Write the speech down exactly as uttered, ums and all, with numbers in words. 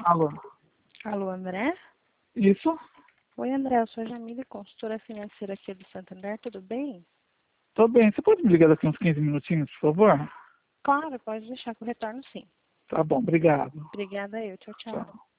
Alô? Alô, André? Isso? Oi, André, eu sou a Jamile, consultora financeira aqui do Santander, tudo bem? Tô bem. Você pode me ligar daqui uns quinze minutinhos, por favor? Claro, pode deixar que eu retorno sim. Tá bom, obrigado. Obrigada eu, tchau, tchau. Tchau.